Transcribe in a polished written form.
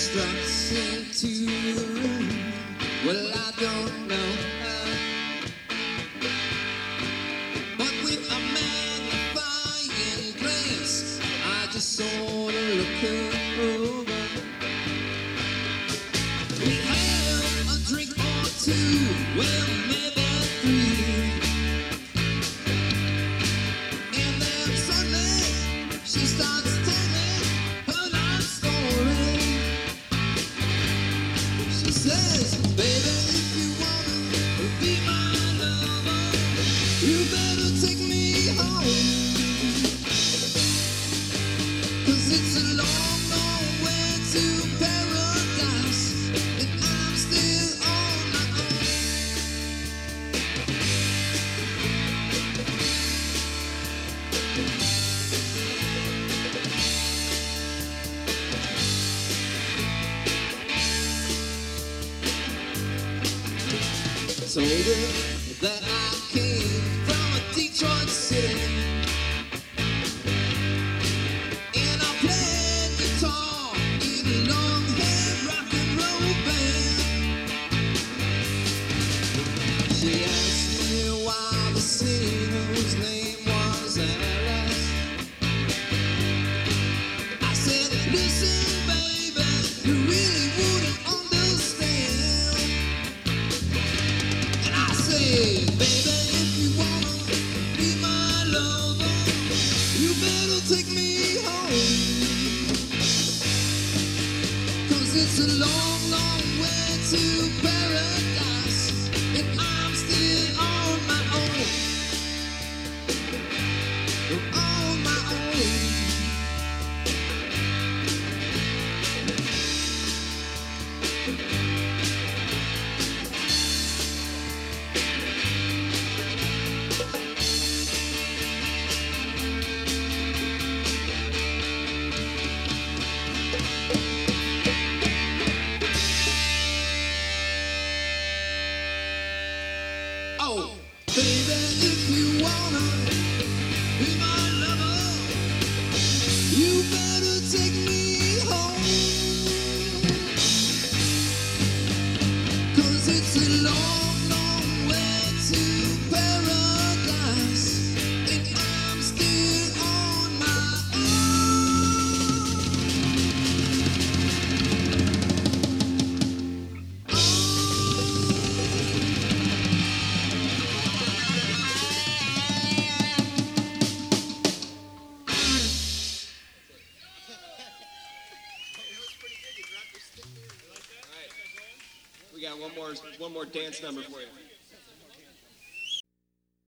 struts into the room. Well, I don't know how, but with a magnifying glass, I just sort of look her over. We have a drink or two, well, maybe three, and then suddenly she starts telling her life story. She says, baby, if you wanna be my lover, you better take me home. 'Cause it's a long, long way to paradise, and I'm still on my own. Told her that I came from a Detroit city, and I played guitar in a long-haired rock and roll band. She asked me why the singer whose name was Alice. I said, listen, baby, you really wouldn't understand. And I said, baby, if you wanna be my lover, you better take me home. 'Cause it's a long, long way to paradise, and I'm still on my own. On my own. Oh, baby, if you wanna be my lover, you better take me home. 'Cause it's a long, long way to paradise, and I'm still on my We got one more dance number for you.